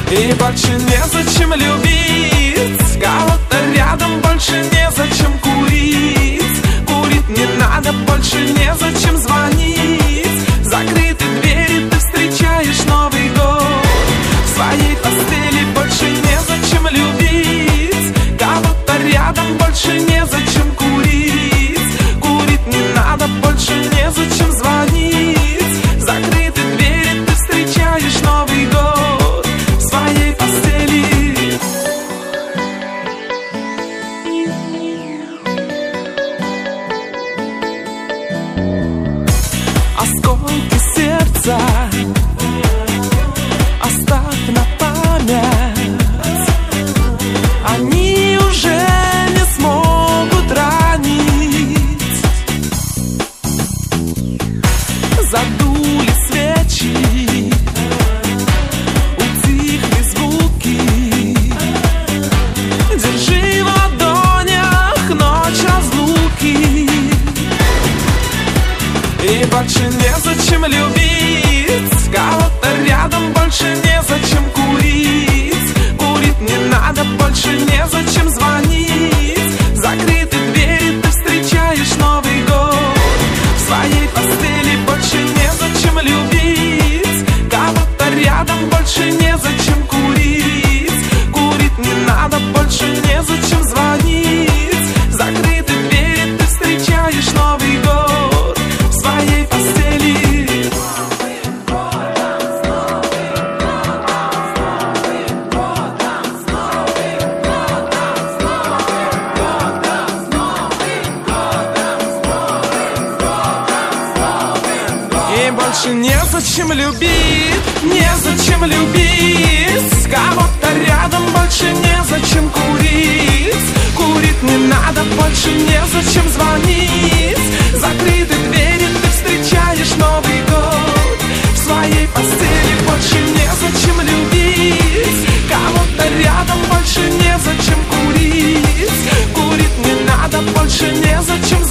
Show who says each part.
Speaker 1: И больше незачем любить, кого-то рядом больше незачем курить. Курить не надо, больше незачем звонить. Закрыты двери, ты встречаешь Новый год. В своей постели больше незачем любить, кого-то рядом больше незачем курить. Курить не надо, больше незачем звонить. Закрыты двери, ты встречаешь Новый год в своей постели. Осколки сердца оставь на память, они уже не смогут ранить. Задули свечи, утихли звуки. Держи в ладонях ночь разлуки. И больше незачем любить, кого-то рядом больше незачем курить. Курить не надо, больше незачем звонить. Закрыты двери, ты встречаешь Новый год в своей постели. Больше незачем любить, кого-то рядом больше незачем курить. Курить не надо, больше незачем звонить. Закрыты двери, ты встречаешь Новый год в своей постели. И больше незачем любить, незачем любить, кого-то рядом больше незачем курить. Курить не надо, больше незачем звонить. Закрыты двери, ты встречаешь Новый год в своей постели. Больше незачем любить, кого-то рядом больше незачем курить. Курить не надо, больше незачем